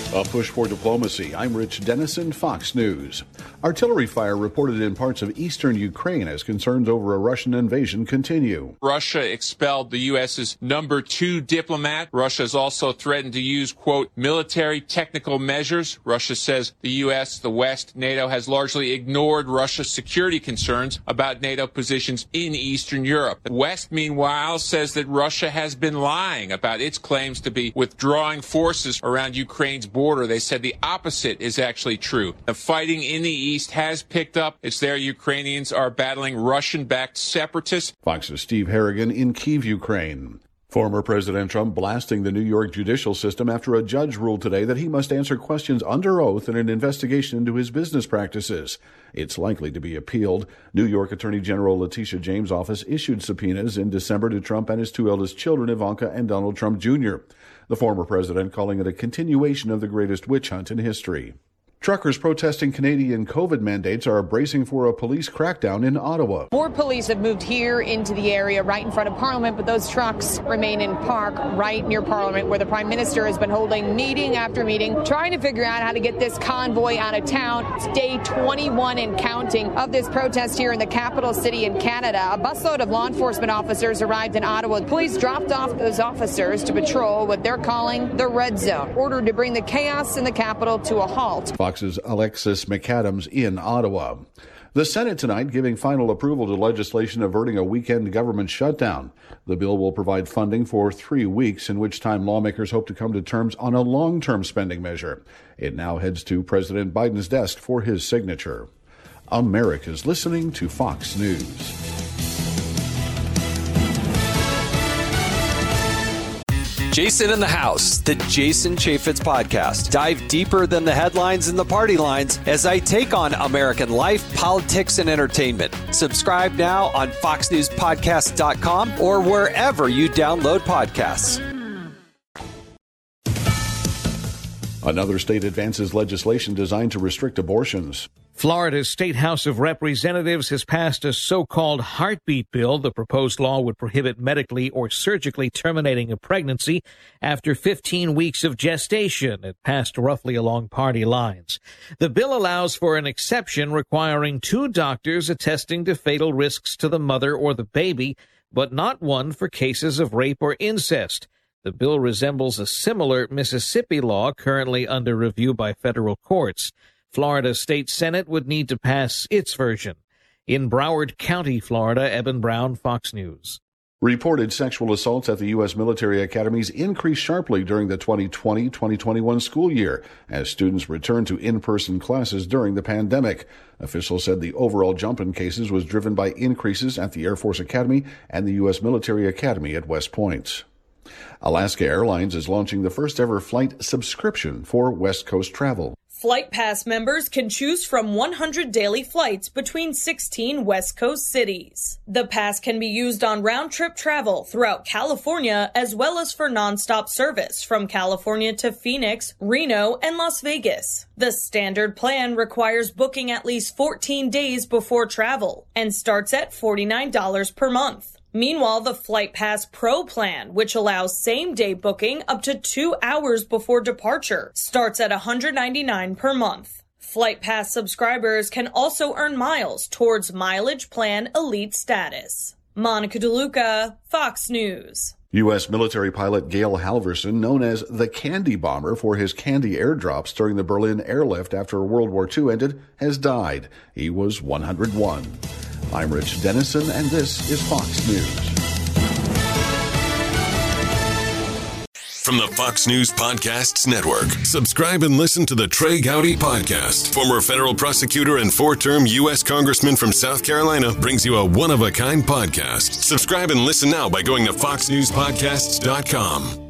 A push for diplomacy. I'm Rich Dennison, Fox News. Artillery fire reported in parts of eastern Ukraine as concerns over a Russian invasion continue. Russia expelled the U.S.'s number 2 diplomat. Russia has also threatened to use, quote, military technical measures. Russia says the U.S., the West, NATO has largely ignored Russia's security concerns about NATO positions in Eastern Europe. The West, meanwhile, says that Russia has been lying about its claims to be withdrawing forces around Ukraine's border. They said the opposite is actually true. The fighting in the east has picked up. It's there Ukrainians are battling Russian-backed separatists. Fox's Steve Harrigan in Kyiv, Ukraine. Former President Trump blasting the New York judicial system after a judge ruled today that he must answer questions under oath in an investigation into his business practices. It's likely to be appealed. New York Attorney General Letitia James' office issued subpoenas in December to Trump and his 2 eldest children, Ivanka and Donald Trump Jr., the former president calling it a continuation of the greatest witch hunt in history. Truckers protesting Canadian COVID mandates are bracing for a police crackdown in Ottawa. More police have moved here into the area right in front of Parliament, but those trucks remain in park right near Parliament, where the Prime Minister has been holding meeting after meeting, trying to figure out how to get this convoy out of town. It's day 21 and counting of this protest here in the capital city in Canada. A busload of law enforcement officers arrived in Ottawa. Police dropped off those officers to patrol what they're calling the red zone, ordered to bring the chaos in the capital to a halt. Fox's Alexis McAdams in Ottawa. The Senate tonight giving final approval to legislation averting a weekend government shutdown. The bill will provide funding for 3 weeks, in which time lawmakers hope to come to terms on a long-term spending measure. It now heads to President Biden's desk for his signature. America's listening to Fox News. Jason in the House, the Jason Chaffetz podcast. Dive deeper than the headlines and the party lines as I take on American life, politics, and entertainment. Subscribe now on foxnewspodcast.com or wherever you download podcasts. Another state advances legislation designed to restrict abortions. Florida's State House of Representatives has passed a so-called heartbeat bill. The proposed law would prohibit medically or surgically terminating a pregnancy after 15 weeks of gestation. It passed roughly along party lines. The bill allows for an exception requiring 2 doctors attesting to fatal risks to the mother or the baby, but not one for cases of rape or incest. The bill resembles a similar Mississippi law currently under review by federal courts. Florida State Senate would need to pass its version. In Broward County, Florida, Eben Brown, Fox News. Reported sexual assaults at the U.S. military academies increased sharply during the 2020-2021 school year as students returned to in-person classes during the pandemic. Officials said the overall jump in cases was driven by increases at the Air Force Academy and the U.S. Military Academy at West Point. Alaska Airlines is launching the first-ever flight subscription for West Coast travel. Flight Pass members can choose from 100 daily flights between 16 West Coast cities. The pass can be used on round-trip travel throughout California as well as for nonstop service from California to Phoenix, Reno, and Las Vegas. The standard plan requires booking at least 14 days before travel and starts at $49 per month. Meanwhile, the Flight Pass Pro plan, which allows same-day booking up to 2 hours before departure, starts at $199 per month. Flight Pass subscribers can also earn miles towards Mileage Plan Elite status. Monica DeLuca, Fox News. U.S. military pilot Gail Halvorson, known as the Candy Bomber for his candy airdrops during the Berlin airlift after World War II ended, has died. He was 101. I'm Rich Dennison, and this is Fox News. From the Fox News Podcasts Network, subscribe and listen to the Trey Gowdy Podcast. Former federal prosecutor and 4-term U.S. Congressman from South Carolina brings you a one-of-a-kind podcast. Subscribe and listen now by going to foxnewspodcasts.com.